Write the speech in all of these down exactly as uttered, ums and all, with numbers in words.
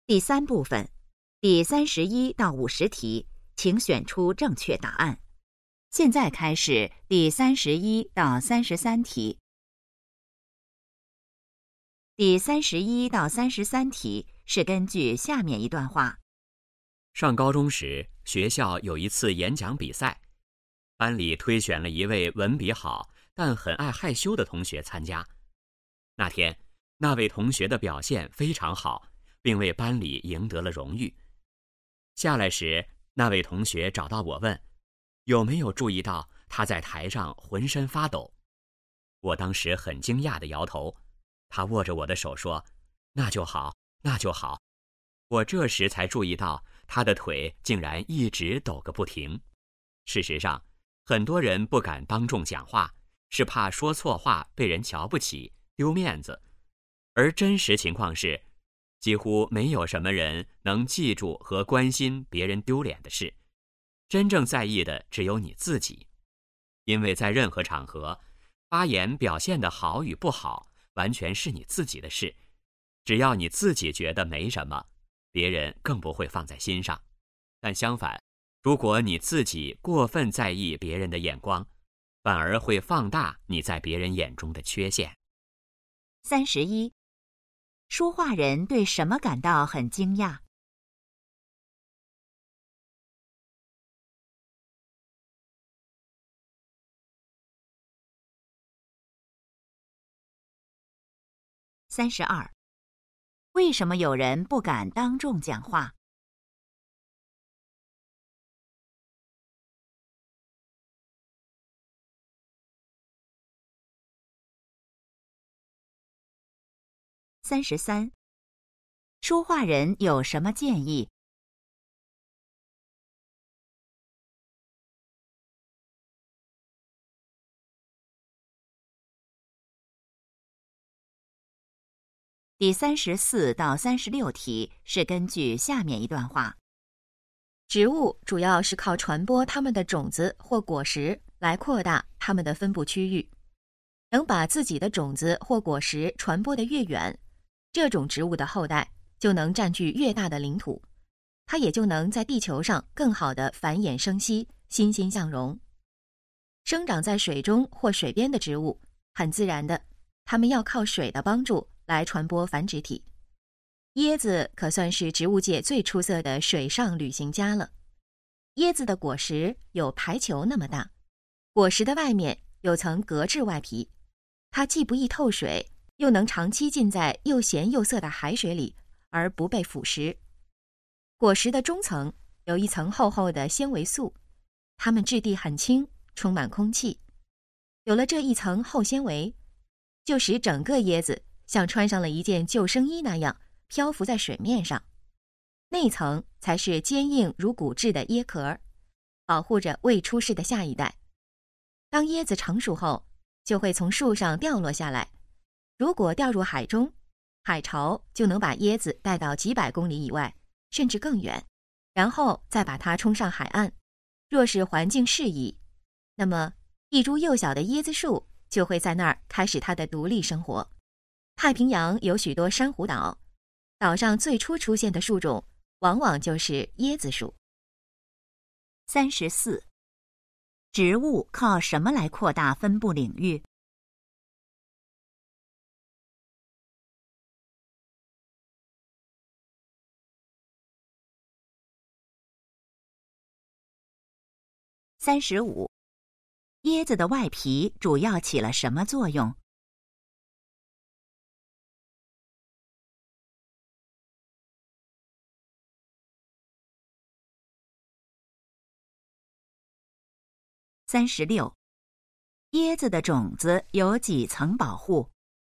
第三部分，第三十一到五十题，请选出正确答案。现在开始第三十一到三十三题。第三十一到三十三题是根据下面一段话。 上高中时，学校有一次演讲比赛，班里推选了一位文笔好但很爱害羞的同学参加。那天，那位同学的表现非常好，并为班里赢得了荣誉。下来时，那位同学找到我问，有没有注意到他在台上浑身发抖？我当时很惊讶地摇头。他握着我的手说，那就好，那就好。我这时才注意到他的腿竟然一直抖个不停。事实上，很多人不敢当众讲话，是怕说错话被人瞧不起，丢面子。而真实情况是，几乎没有什么人能记住和关心别人丢脸的事，真正在意的只有你自己。因为在任何场合，发言表现的好与不好，完全是你自己的事。只要你自己觉得没什么，别人更不会放在心上。但相反，如果你自己过分在意别人的眼光，反而会放大你在别人眼中的缺陷。 三十一，说话人对什么感到很惊讶？三十二，为什么有人不敢当众讲话？三十三，说话人有什么建议？第三十四到三十六题是根据下面一段话。 植物主要是靠传播它们的种子或果实来扩大它们的分布区域，能把自己的种子或果实传播得越远，这种植物的后代就能占据越大的领土，它也就能在地球上更好地繁衍生息，欣欣向荣。生长在水中或水边的植物，很自然的，它们要靠水的帮助来传播繁殖体。椰子可算是植物界最出色的水上旅行家了。椰子的果实有排球那么大，果实的外面有层革质外皮，它既不易透水，又能长期浸在又咸又涩的海水里而不被腐蚀。果实的中层有一层厚厚的纤维素，它们质地很轻，充满空气。有了这一层厚纤维，就使整个椰子像穿上了一件救生衣那样漂浮在水面上。内层才是坚硬如骨质的椰壳，保护着未出世的下一代。当椰子成熟后，就会从树上掉落下来。如果掉入海中，海潮就能把椰子带到几百公里以外，甚至更远，然后再把它冲上海岸。若是环境适宜，那么一株幼小的椰子树就会在那儿开始它的独立生活。太平洋有许多珊瑚岛，岛上最初出现的树种往往就是椰子树。 三十四，植物靠什么来扩大分布领域？三十五，椰子的外皮主要起了什么作用？三十六，椰子的种子有几层保护？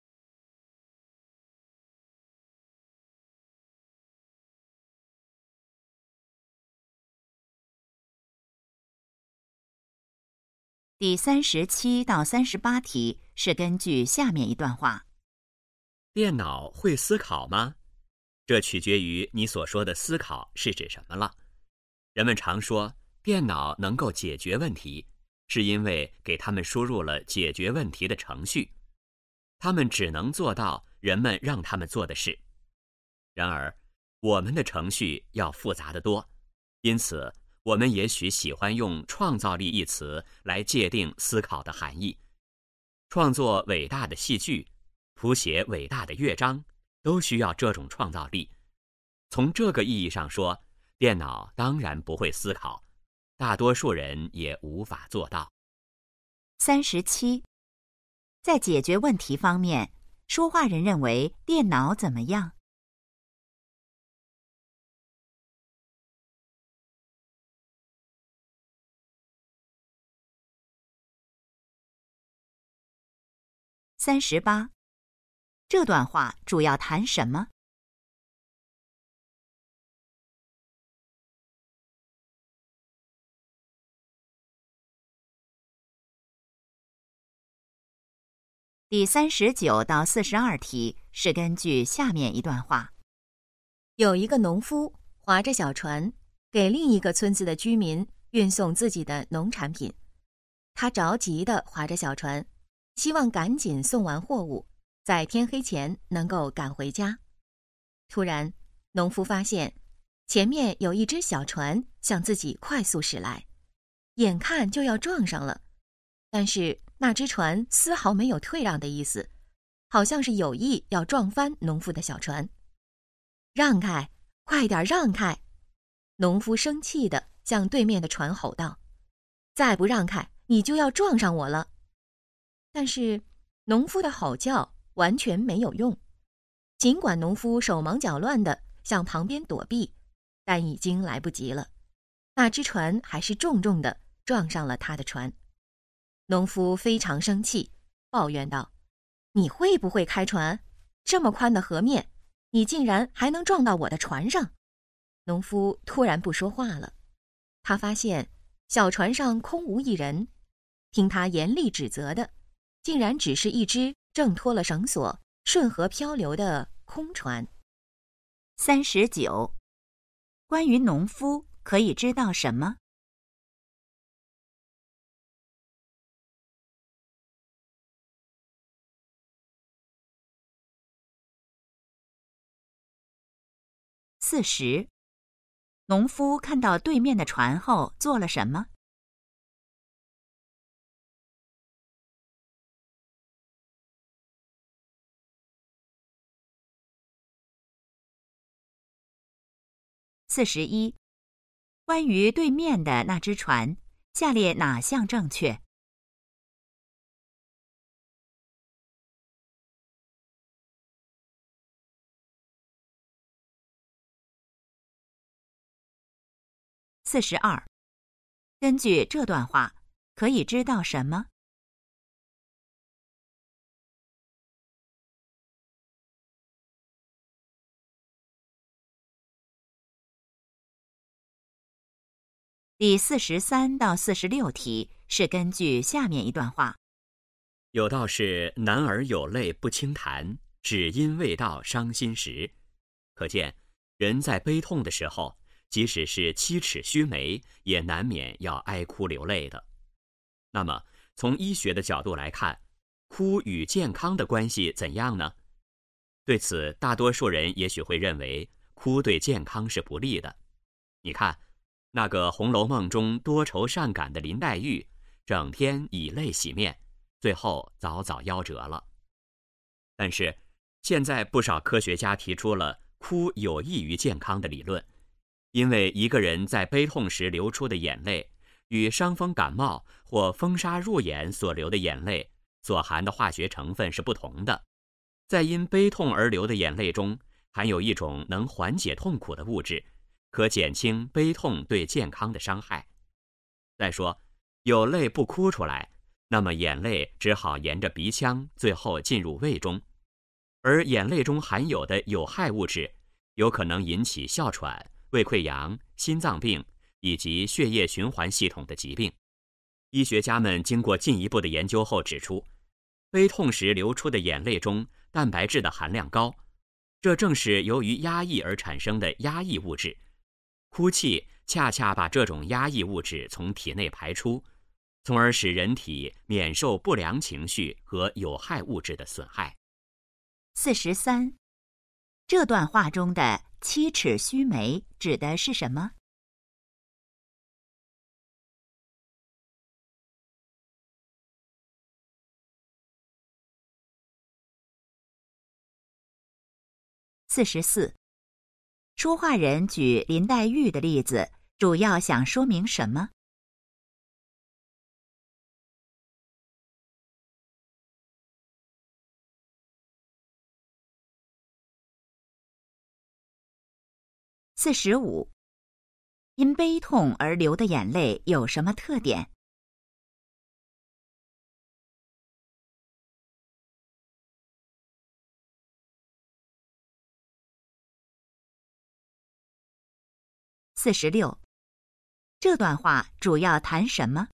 第三十七到三十八题是根据下面一段话。 电脑会思考吗？这取决于你所说的思考是指什么了。人们常说电脑能够解决问题，是因为给他们输入了解决问题的程序。他们只能做到人们让他们做的事。然而， 我们的程序要复杂得多，因此我们也许喜欢用创造力一词来界定思考的含义。创作伟大的戏剧，谱写伟大的乐章，都需要这种创造力。从这个意义上说，电脑当然不会思考，大多数人也无法做到。 三十七，在解决问题方面，说话人认为电脑怎么样？三十八，这段话主要谈什么？第三十九到四十二题是根据下面一段话： 有一个农夫划着小船，给另一个村子的居民运送自己的农产品。他着急地划着小船，希望赶紧送完货物，在天黑前能够赶回家。突然，农夫发现前面有一只小船向自己快速驶来，眼看就要撞上了，但是那只船丝毫没有退让的意思，好像是有意要撞翻农夫的小船。让开，快点让开！农夫生气地向对面的船吼道：再不让开，你就要撞上我了。但是农夫的吼叫完全没有用，尽管农夫手忙脚乱地向旁边躲避，但已经来不及了，那只船还是重重地撞上了他的船。农夫非常生气，抱怨道：你会不会开船？这么宽的河面，你竟然还能撞到我的船上！农夫突然不说话了，他发现小船上空无一人，听他严厉指责的竟然只是一只挣脱了绳索顺河漂流的空船。 三十九，关于农夫可以知道什么？四十，农夫看到对面的船后做了什么？四十一，关于对面的那只船，下列哪项正确？四十二，根据这段话，可以知道什么？第四十三到四十六题是根据下面一段话： 有道是男儿有泪不轻弹，只因未到伤心时。可见，人在悲痛的时候，即使是七尺须眉，也难免要哀哭流泪的。那么，从医学的角度来看，哭与健康的关系怎样呢？对此，大多数人也许会认为哭对健康是不利的。你看，那个《红楼梦》中多愁善感的林黛玉，整天以泪洗面，最后早早夭折了。但是，现在不少科学家提出了哭有益于健康的理论。因为一个人在悲痛时流出的眼泪，与伤风感冒或风沙入眼所流的眼泪所含的化学成分是不同的。在因悲痛而流的眼泪中，含有一种能缓解痛苦的物质，可减轻悲痛对健康的伤害。再说，有泪不哭出来，那么眼泪只好沿着鼻腔，最后进入胃中，而眼泪中含有的有害物质，有可能引起哮喘、胃溃疡、心脏病以及血液循环系统的疾病。医学家们经过进一步的研究后指出，悲痛时流出的眼泪中蛋白质的含量高，这正是由于压抑而产生的压抑物质。哭泣恰恰把这种压抑物质从体内排出，从而使人体免受不良情绪和有害物质的损害。 四十三，这段话中的七尺须眉指的是什么？四十四，说话人举林黛玉的例子，主要想说明什么？四十五，因悲痛而流的眼泪有什么特点？四十六，这段话主要谈什么？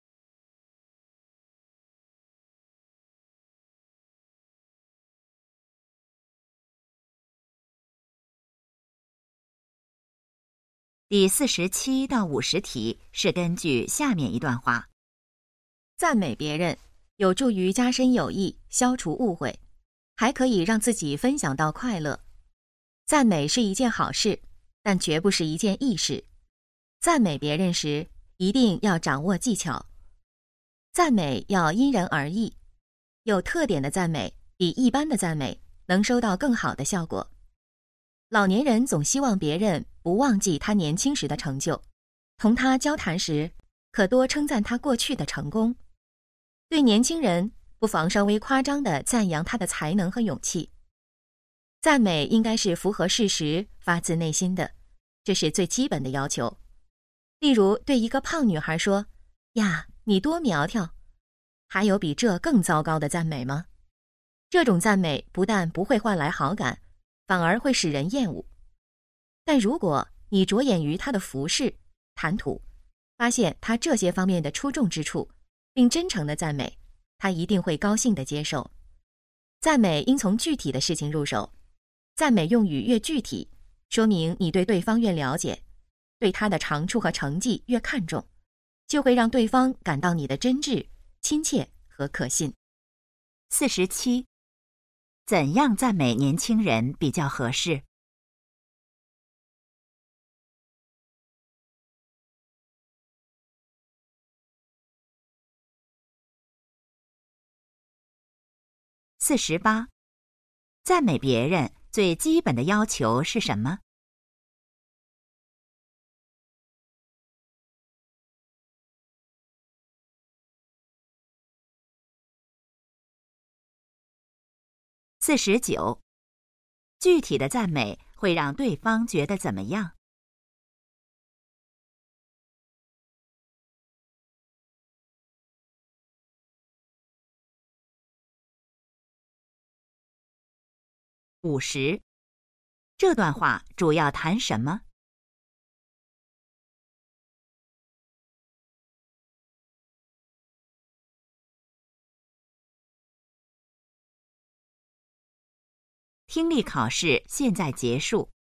第四十七到五十题是根据下面一段话： 赞美别人有助于加深友谊，消除误会，还可以让自己分享到快乐。赞美是一件好事，但绝不是一件易事。赞美别人时，一定要掌握技巧。赞美要因人而异，有特点的赞美比一般的赞美能收到更好的效果。老年人总希望别人不忘记他年轻时的成就，同他交谈时，可多称赞他过去的成功。对年轻人，不妨稍微夸张地赞扬他的才能和勇气。赞美应该是符合事实、发自内心的，这是最基本的要求。例如，对一个胖女孩说：“呀，你多苗条！”还有比这更糟糕的赞美吗？这种赞美不但不会换来好感，反而会使人厌恶。但如果你着眼于她的服饰、谈吐，发现她这些方面的出众之处，并真诚地赞美，她一定会高兴地接受。赞美应从具体的事情入手，赞美用语越具体，说明你对对方越了解，对他的长处和成绩越看重，就会让对方感到你的真挚、亲切和可信。 四十七，怎样赞美年轻人比较合适？四十八，赞美别人最基本的要求是什么？四十九，具体的赞美会让对方觉得怎么样？五十，这段话主要谈什么？听力考试现在结束。